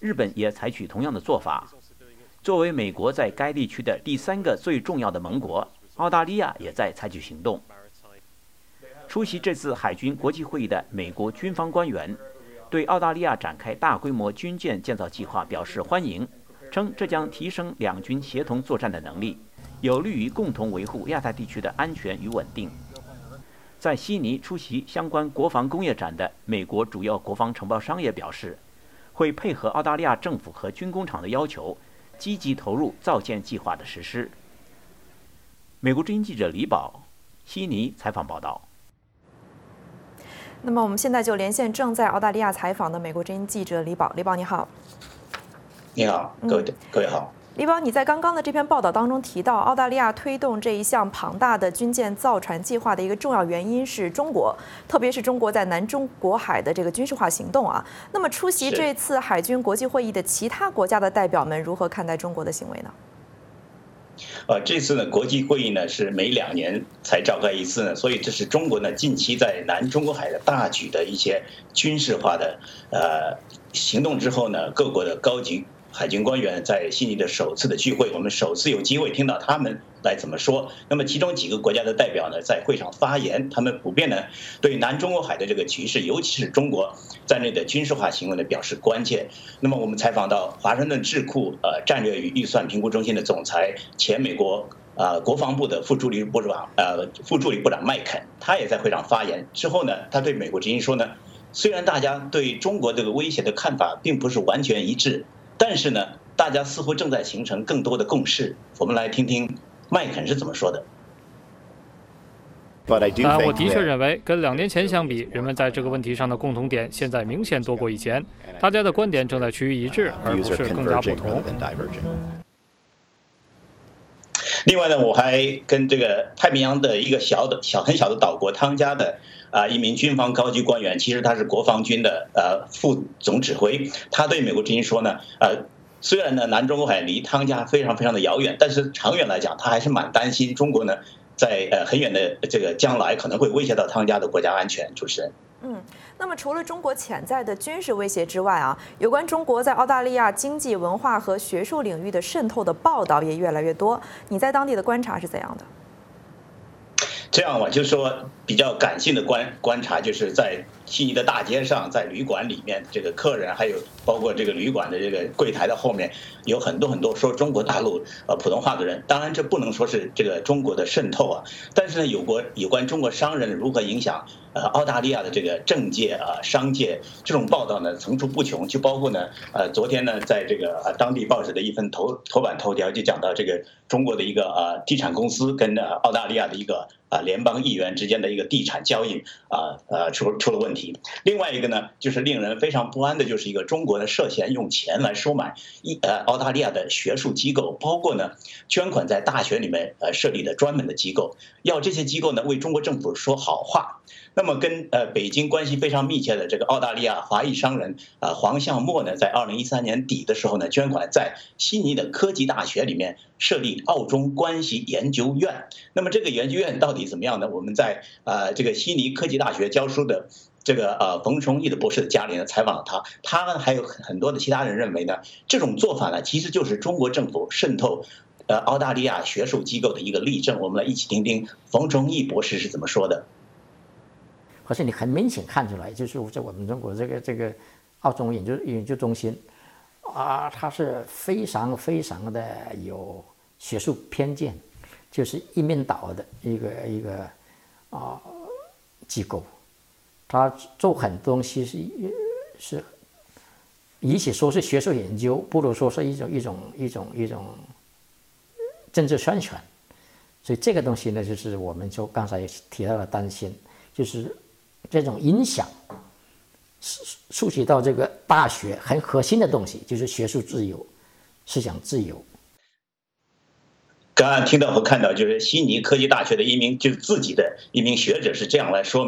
日本也采取同样的做法。作为美国在该地区的第3个最重要的盟国，澳大利亚也在采取行动。出席这次海军国际会议的美国军方官员对澳大利亚展开大规模军舰建造计划表示欢迎，称这将提升两军协同作战的能力，有利于共同维护亚太地区的安全与稳定。在悉尼出席相关国防工业展的美国主要国防承包商也表示，会配合澳大利亚政府和军工厂的要求，积极投入造舰计划的实施。美国之音记者李宝，悉尼采访报道。 那么我们现在就连线正在澳大利亚采访的美国之音记者李宝。李宝你好。 你好，各位好。 李宝，你在刚刚的这篇报道当中提到，澳大利亚推动这一项庞大的军舰造船计划的一个重要原因是中国，特别是中国在南中国海的这个军事化行动啊。那么出席这次海军国际会议的其他国家的代表们如何看待中国的行为呢？ 这次呢，国际会议呢是每2年才召开一次呢，所以这是中国呢近期在南中国海的大举的一些军事化的行动之后呢，各国的高级海军官员在悉尼的首次的聚会，我们首次有机会听到他们来怎么说。那么其中几个国家的代表呢，在会上发言，他们普遍呢对南中国海的这个局势，尤其是中国在内的军事化行为呢表示关切。那么我们采访到华盛顿智库战略与预算评估中心的总裁，前美国国防部的副助理部长麦肯，他也在会上发言。之后呢，他对美国之音说呢，虽然大家对中国这个威胁的看法并不是完全一致，但是呢，大家似乎正在形成更多的共识。我们来听听麦肯是怎么说的。 我的确认为，跟2年前相比，人们在这个问题上的共同点现在明显多过以前。大家的观点正在趋于一致，而不是更加不同。 另外呢，我还跟这个太平洋的一个很小的岛国汤加的一名军方高级官员，其实他是国防军的副总指挥，他对美国之音说呢，虽然呢南中国海离汤加非常非常的遥远，但是长远来讲，他还是蛮担心中国呢在很远的这个将来可能会威胁到汤加的国家安全。主持人。 那么除了中国潜在的军事威胁之外啊，有关中国在澳大利亚经济、文化和学术领域的渗透的报道也越来越多。你在当地的观察是怎样的？ 这样我就说比较感性的观察，就是在悉尼的大街上，在旅馆里面，这个客人还有包括这个旅馆的这个柜台的后面，有很多说中国大陆普通话的人。当然这不能说是这个中国的渗透啊，但是呢，有关中国商人如何影响澳大利亚的这个政界商界，这种报道呢层出不穷。就包括呢昨天呢在这个当地报纸的一份头版头条就讲到这个中国的一个地产公司跟澳大利亚的一个联邦议员之间的一个地产交易出了问题。另外一个呢，就是令人非常不安的，就是一个中国呢涉嫌用钱来收买澳大利亚的学术机构，包括呢捐款在大学里面设立的专门的机构，要这些机构呢为中国政府说好话。那么跟北京关系非常密切的这个澳大利亚华裔商人黄向墨呢，在2013年底的时候呢，捐款在悉尼的科技大学里面设立澳中关系研究院。那么这个研究院到底怎么样呢？我们在这个悉尼科技大学教书的这个冯崇义的博士的家里呢采访了他呢还有很多的其他人认为呢，这种做法呢其实就是中国政府渗透澳大利亚学术机构的一个例证。我们来一起听听冯崇义博士是怎么说的。 而且你很明显看出来，就是在我们中国这个澳中研究中心它是非常的有学术偏见，就是一面倒的一个机构。他做很多东西是与其说是学术研究，不如说是一种政治宣传。所以这个东西呢，就是我们就刚才提到的担心，就是这种影响触及到这个大学很核心的东西，就是学术自由、思想自由。 刚刚听到和看到，就是悉尼科技大学的就是自己的一名学者是这样来说明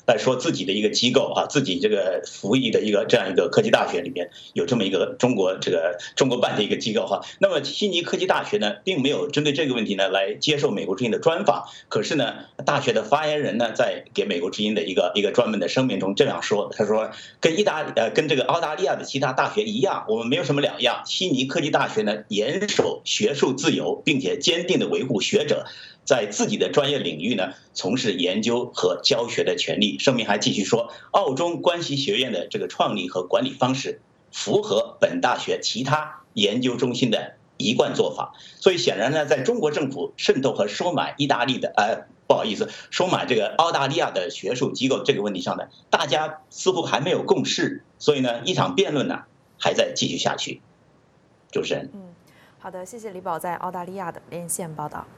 来说自己的一个机构啊，自己这个服役的这样一个科技大学里边有这么一个中国办的一个机构哈。那么悉尼科技大学呢，并没有针对这个问题呢来接受美国之音的专访。可是呢，大学的发言人呢，在给美国之音的一个专门的声明中这样说，他说跟这个澳大利亚的其他大学一样，我们没有什么两样。悉尼科技大学呢，严守学术自由，并且坚定地维护学者在自己的专业领域呢从事研究和教学的权利。声明还继续说，澳中关系学院的这个创立和管理方式符合本大学其他研究中心的一贯做法。所以显然呢，在中国政府渗透和收买收买这个澳大利亚的学术机构这个问题上呢，大家似乎还没有共识。所以呢，一场辩论呢还在继续下去。主持人。 好的，谢谢李宝在澳大利亚的连线报道。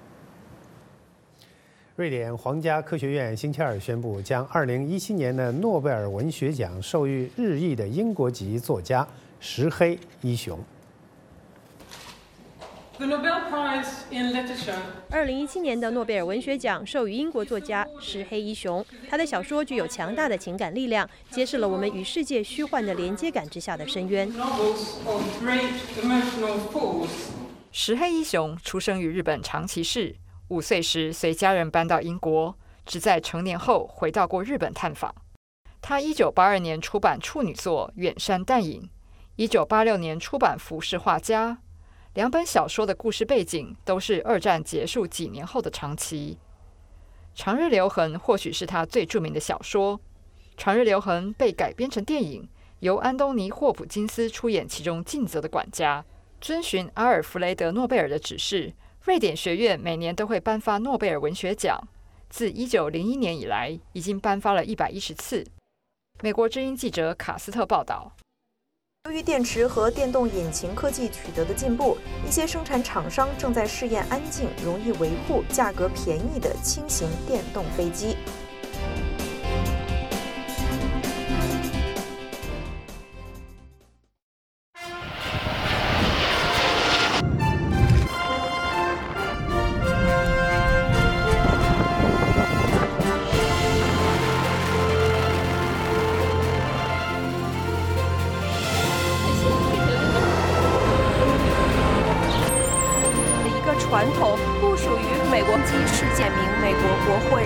瑞典皇家科学院星期二宣布，将2017年的诺贝尔文学奖授予日裔的英国籍作家石黑一雄。 2017年的诺贝尔文学奖授予英国作家石黑一雄，他的小说具有强大的情感力量，揭示了我们与世界虚幻的连接感之下的深渊。 石黑一雄出生于日本长崎市，5岁时随家人搬到英国，只在成年后回到过日本探访。他1982年出版处女作《远山淡影》，1986年出版《浮世画家》。2本小说的故事背景都是2战结束几年后的长崎。《长日留痕》或许是他最著名的小说，《长日留痕》被改编成电影，由安东尼·霍普金斯出演其中尽责的管家。遵循阿尔弗雷德·诺贝尔的指示，瑞典学院每年都会颁发诺贝尔文学奖，自1901年以来已经颁发了110次。美国之音记者卡斯特报道。 由于电池和电动引擎科技取得的进步，一些生产厂商正在试验安静、容易维护、价格便宜的轻型电动飞机。传统不属于美国机事件名美国国会。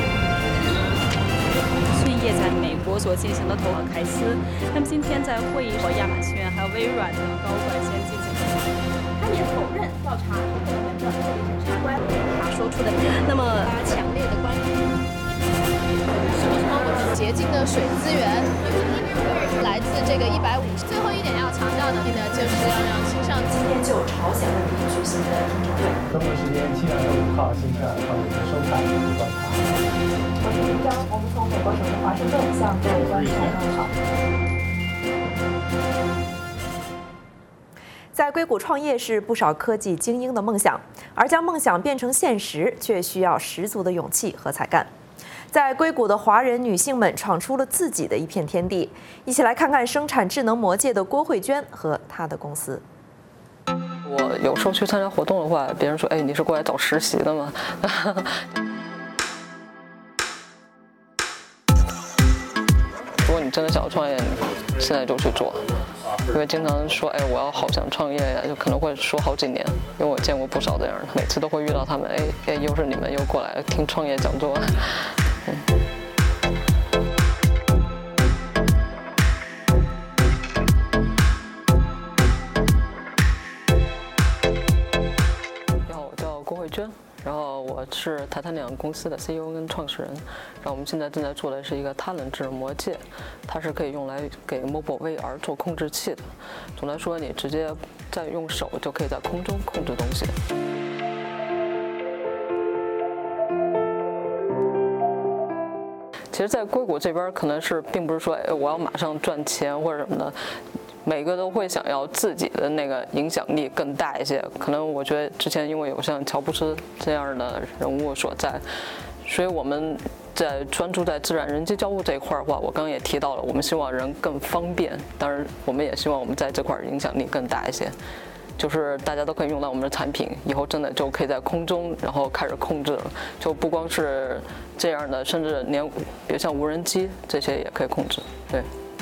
迅业在美国所进行的投行凯斯，他们今天在会议和亚马逊还有微软的高管先进行他也否认调查是个人的特别检察官他说出的，那么强烈的关注洁净的水资源来自这个150。最后一点要强调的呢，就是要让青少年今天就朝鲜问题举行的听证会。 中国时间7月5号星期二，欢迎收看《观察》。 我是林章，我们从美国首都华盛顿向各位观众问好。在硅谷创业是不少科技精英的梦想，而将梦想变成现实，却需要十足的勇气和才干。在硅谷的华人女性们闯出了自己的一片天地，一起来看看生产智能魔戒的郭慧娟和她的公司。 我有时候去参加活动的话，别人说：“哎，你是过来找实习的吗？”如果你真的想要创业，现在就去做。因为经常说：“哎，我要好想创业呀！”就可能会说好几年，因为我见过不少这样的，每次都会遇到他们。哎，又是你们又过来听创业讲座。我叫郭慧娟，然后我是Titanium公司的 CEO 跟创始人。然后我们现在正在做的是一个Talon智能魔戒，它是可以用来给 Mobile VR 做控制器的。总的来说，你直接再用手就可以在空中控制东西。其实，在硅谷这边，可能是并不是说，哎，我要马上赚钱或者什么的。每个都会想要自己的那个影响力更大一些，可能我觉得之前因为有像乔布斯这样的人物所在，所以我们在专注在自然人机交互这一块的话，我刚刚也提到了，我们希望人更方便，当然我们也希望我们在这块影响力更大一些。 就是大家都可以用到我们的产品，以后真的就可以在空中然后开始控制了，就不光是这样的，甚至连比如像无人机这些也可以控制，对。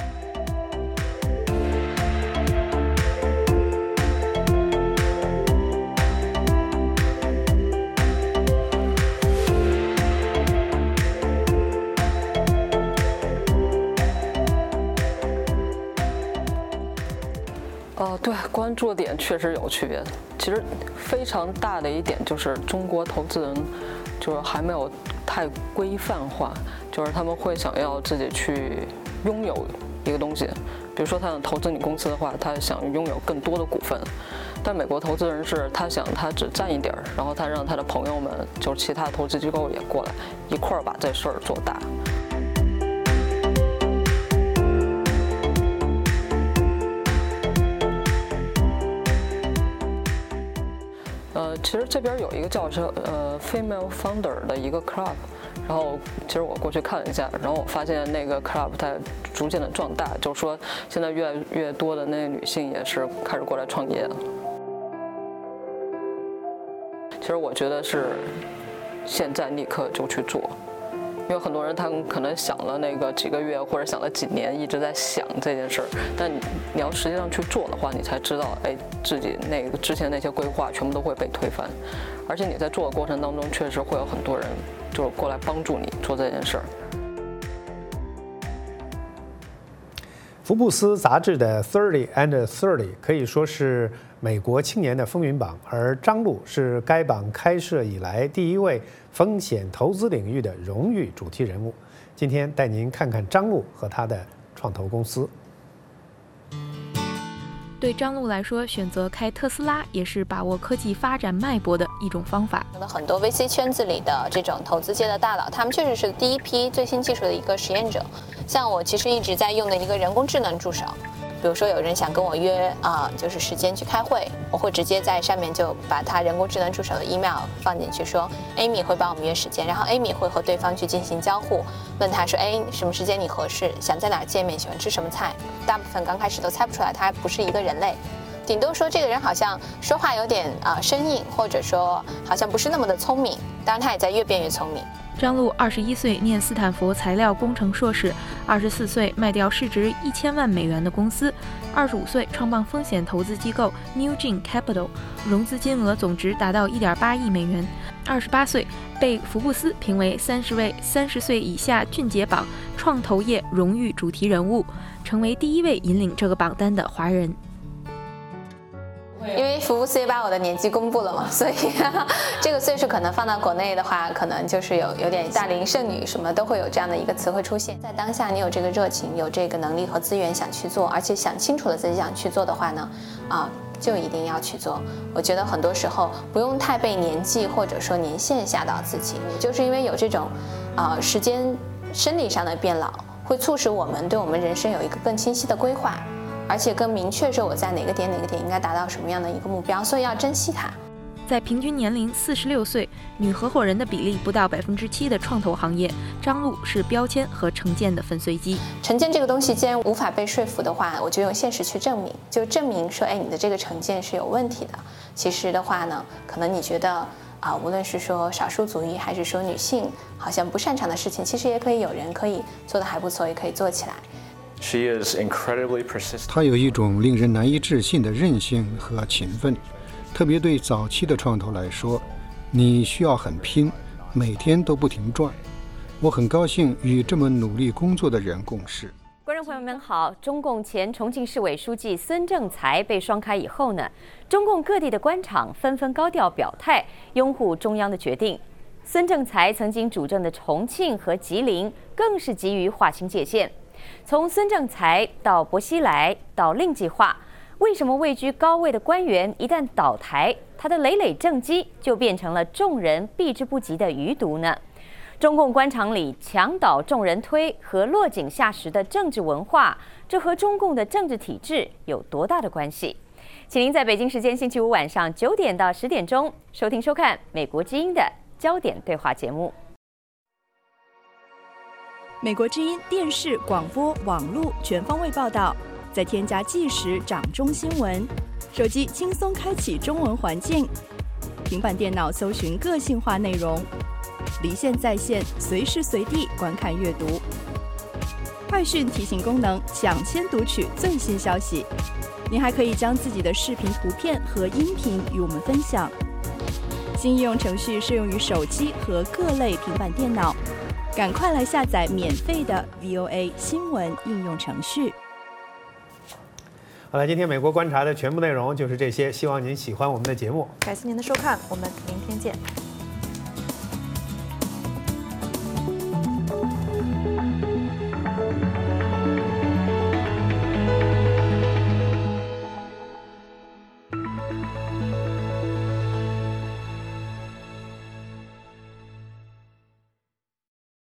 对，关注的点确实有区别。其实非常大的一点就是中国投资人就是还没有太规范化，就是他们会想要自己去拥有一个东西，比如说他想投资你公司的话，他想拥有更多的股份。但美国投资人是他想他只占一点儿，然后他让他的朋友们，就是其他投资机构也过来一块儿把这事儿做大。其实这边有一个叫Female Founder 的一个 club， 然后其实我过去看了一下，然后我发现那个 club 它逐渐的壮大，就是说现在越来越多的那些女性也是开始过来创业了。其实我觉得是现在立刻就去做。因为很多人他们可能想了那个几个月或者想了几年，一直在想这件事儿，但你要实际上去做的话，你才知道，哎，自己那个之前那些规划全部都会被推翻，而且你在做的过程当中，确实会有很多人就是过来帮助你做这件事儿。 福布斯杂志的 30 Under 30可以说是美国青年的风云榜，而张璐是该榜开设以来第一位风险投资领域的荣誉主题人物。今天带您看看张璐和他的创投公司。 对张璐来说，选择开特斯拉也是把握科技发展脉搏的一种方法。 很多 VC 圈子里的这种投资界的大佬，他们确实是第一批最新技术的一个实验者。像我其实一直在用的一个人工智能助手，比如说有人想跟我约就是时间去开会，我会直接在上面就把他人工智能助手的 email 放进去，说 Amy 会帮我们约时间，然后 Amy 会和对方去进行交互，问他说，哎，什么时间你合适，想在哪儿见面，喜欢吃什么菜。大部分刚开始都猜不出来，他不是一个人类，顶多说这个人好像说话有点生硬，或者说好像不是那么的聪明。当然他也在越变越聪明。 张璐21岁念斯坦福材料工程硕士，24岁卖掉市值1000万美元的公司，25岁创办风险投资机构 Newgen Capital， 融资金额总值达到1.8亿美元。28岁被福布斯评为30位30岁以下俊杰榜创投业荣誉主题人物，成为第一位引领这个榜单的华人。 因为福布斯也把我的年纪公布了嘛，所以这个岁数可能放到国内的话，可能就是有点大龄剩女什么都会有这样的一个词汇出现。在当下你有这个热情，有这个能力和资源想去做，而且想清楚了自己想去做的话呢，就一定要去做。我觉得很多时候不用太被年纪或者说年限吓到自己，就是因为有这种时间生理上的变老，会促使我们对我们人生有一个更清晰的规划，而且更明确说我在哪个点应该达到什么样的一个目标，所以要珍惜它。 在平均年龄46岁、女合伙人的比例不到7%的创投行业，张璐是标签和成见的粉碎机。 成见这个东西既然无法被说服的话，我就用现实去证明，就证明说，哎，你的这个成见是有问题的。其实的话呢，可能你觉得无论是说少数族裔还是说女性好像不擅长的事情，其实也可以有人可以做得还不错，也可以做起来。 他有一种令人难以置信的韧性和勤奋，特别对早期的创投来说，你需要很拼，每天都不停转。我很高兴与这么努力工作的人共事。 观众朋友们好，中共前重庆市委书记孙政才被双开以后呢，中共各地的官场纷纷高调表态，拥护中央的决定。孙政才曾经主政的重庆和吉林更是急于划清界限。从孙政才到薄熙来到令计划，为什么位居高位的官员一旦倒台，他的累累政绩就变成了众人避之不及的余毒呢？中共官场里墙倒众人推和落井下石的政治文化，这和中共的政治体制有多大的关系？请您在北京时间星期五晚上9点到10点钟收听收看美国之音的焦点对话节目。 美国之音电视、广播、网络全方位报道，再添加即时掌中新闻， 手机轻松开启中文环境，平板电脑搜寻个性化内容，离线在线，随时随地观看阅读。快讯提醒功能，抢先读取最新消息。您还可以将自己的视频、图片和音频与我们分享。新应用程序适用于手机和各类平板电脑，赶快来下载免费的 VOA 新闻应用程序。 好了，今天美国观察的全部内容就是这些，希望您喜欢我们的节目。 感谢您的收看，我们明天见。